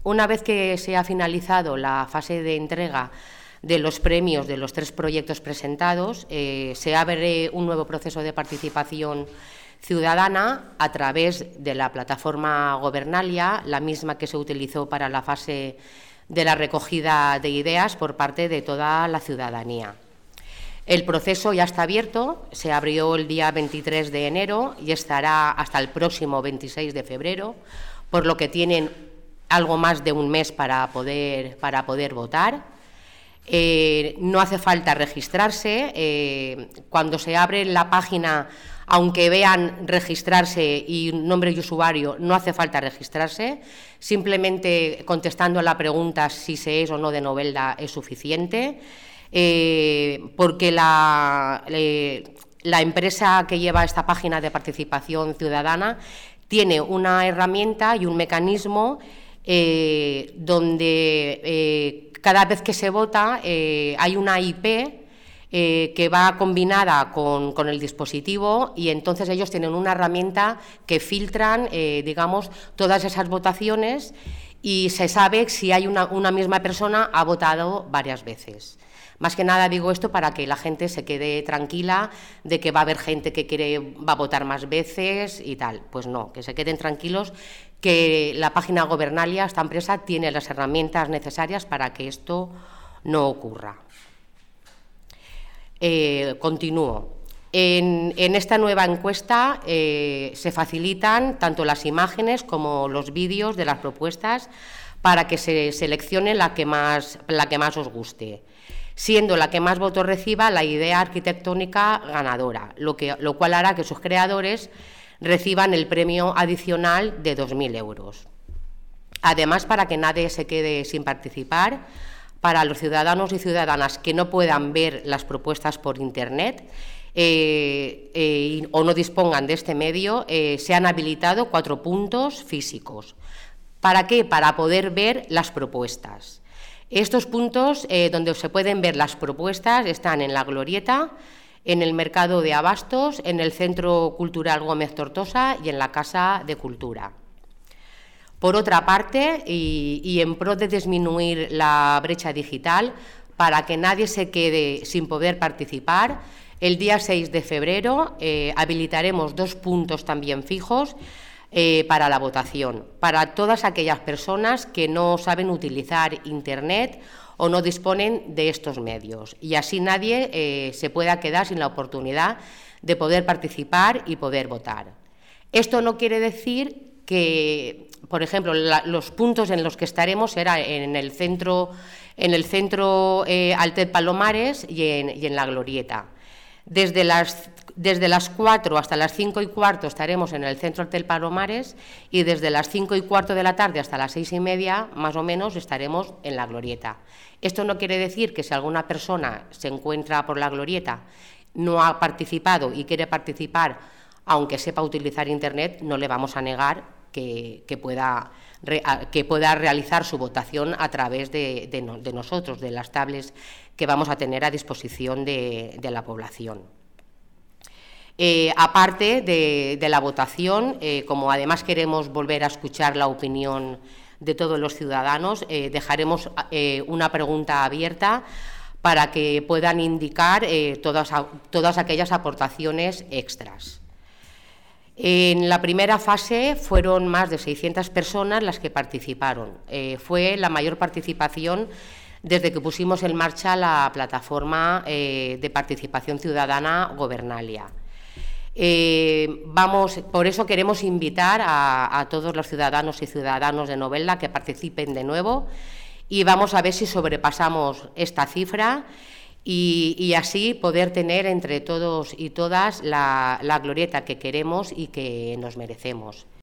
Una vez que se ha finalizado la fase de entrega de los premios de los 3 proyectos presentados, se abre un nuevo proceso de participación ciudadana a través de la plataforma Gobernalia, la misma que se utilizó para la fase de la recogida de ideas por parte de toda la ciudadanía. El proceso ya está abierto, se abrió el día 23 de enero y estará hasta el próximo 26 de febrero, por lo que tienen algo más de un mes para poder votar. No hace falta registrarse. Cuando se abre la página, aunque vean registrarse y nombre y usuario, no hace falta registrarse. Simplemente contestando a la pregunta si se es o no de Novelda es suficiente, porque la empresa que lleva esta página de participación ciudadana tiene una herramienta y un mecanismo donde cada vez que se vota hay una IP que va combinada con el dispositivo, y entonces ellos tienen una herramienta que filtran, digamos, todas esas votaciones, y se sabe si hay una misma persona ha votado varias veces. Más que nada digo esto para que la gente se quede tranquila de que va a haber gente que va a votar más veces y tal. Pues no, que se queden tranquilos, que la página Gobernalia, esta empresa, tiene las herramientas necesarias para que esto no ocurra. Continúo. En esta nueva encuesta se facilitan tanto las imágenes como los vídeos de las propuestas para que se seleccione la que más os guste, siendo la que más votos reciba la idea arquitectónica ganadora, lo cual hará que sus creadores reciban el premio adicional de 2.000 euros. Además, para que nadie se quede sin participar, para los ciudadanos y ciudadanas que no puedan ver las propuestas por Internet o no dispongan de este medio, se han habilitado 4 puntos físicos. ¿Para qué? Para poder ver las propuestas. Estos puntos donde se pueden ver las propuestas están en la Glorieta, en el Mercado de Abastos, en el Centro Cultural Gómez Tortosa y en la Casa de Cultura. Por otra parte, y en pro de disminuir la brecha digital, para que nadie se quede sin poder participar, el día 6 de febrero habilitaremos 2 puntos también fijos para la votación, para todas aquellas personas que no saben utilizar Internet o no disponen de estos medios, y así nadie se pueda quedar sin la oportunidad de poder participar y poder votar. Esto no quiere decir que, por ejemplo, los puntos en los que estaremos será en el centro Altet Palomares y en la Glorieta. Desde las 4 hasta las 5:15 estaremos en el centro Altet Palomares, y desde las 5:15 de la tarde hasta las 6:30, más o menos, estaremos en la Glorieta. Esto no quiere decir que si alguna persona se encuentra por la Glorieta, no ha participado y quiere participar, aunque sepa utilizar Internet, no le vamos a negar que pueda realizar su votación a través de nosotros, de las tablets que vamos a tener a disposición de la población. Aparte de la votación, como además queremos volver a escuchar la opinión de todos los ciudadanos, dejaremos una pregunta abierta para que puedan indicar todas aquellas aportaciones extras. En la primera fase fueron más de 600 personas las que participaron. Fue la mayor participación desde que pusimos en marcha la plataforma de participación ciudadana Gobernalia. Por eso queremos invitar a todos los ciudadanos y ciudadanas de Novelda que participen de nuevo, y vamos a ver si sobrepasamos esta cifra y así poder tener entre todos y todas la glorieta que queremos y que nos merecemos.